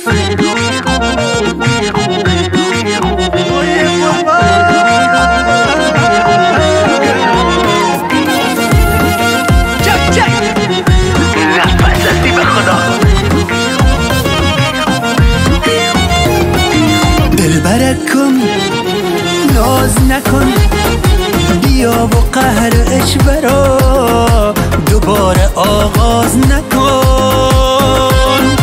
دلبرکم ناز نکن، بیا و قهر اجبرا دوباره آغاز نکن.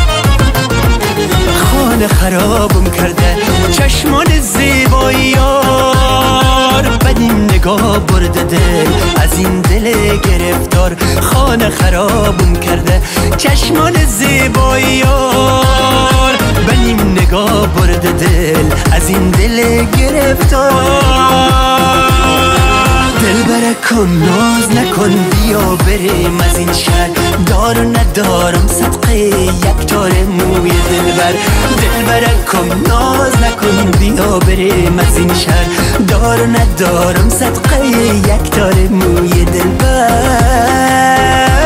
خانه خرابم کرده چشمان زیبایی یار، بدین نگاه برده دل از این دل گرفتار. خانه خرابم کرده چشمان زیبایی یار، بدین نگاه برده دل از این دل گرفتار. دلبرکم ناز نکن، بیا بریم از این شهر. دار و ندارم صدقه یک تار موی دلبر. دلبرکم ناز نکن، بیا بریم از این شهر. دار و ندارم صدقه یک تار موی دلبر.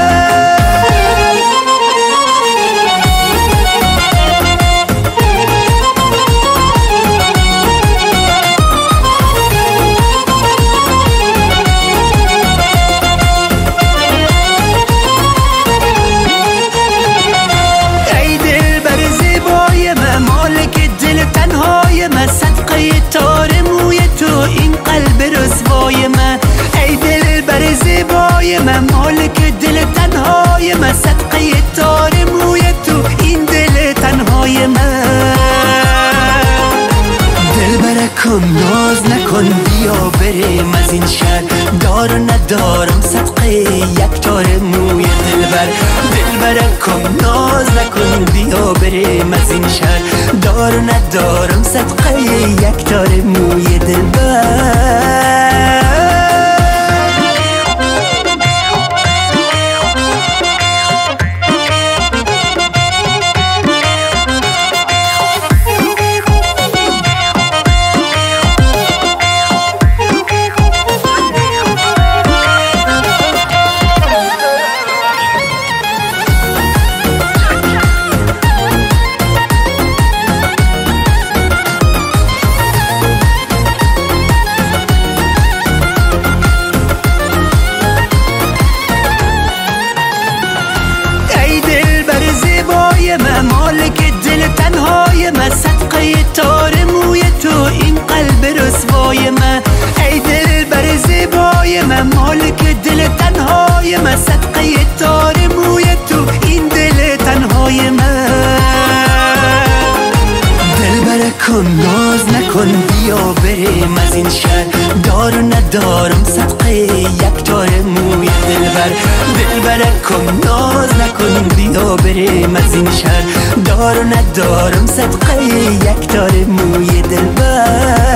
صدقه تار موی تو این قلب رسوای من. ای دل بر زیبای من، مالک دل تنهای من. صدقه تار موی تو این دل تنهای من. دلبرکم ناز نکن، بیا بریم از این شهر. دار و ندارم صدقه یک تار موی دلبر. دلبرکم ناز نکن، بیا بریم از این شهر. دار و ندارم صدقه یک تار موی دلبر. مالک دل تنهای من. صدقه تار موی تو این قلب رسوای من. ای دل بر زیبای من، مالک دل تنهای من. صدقه تار موی تو این دل تنهای من. دلبرکم ناز نکن، بیا بریم از این شهر. دار و ندارم صدقه یک تار موی دلبر. دلبرکم ناز نکن، بیا بریم از این شهر. دار و ندارم صدقه یک تار موی دلبر.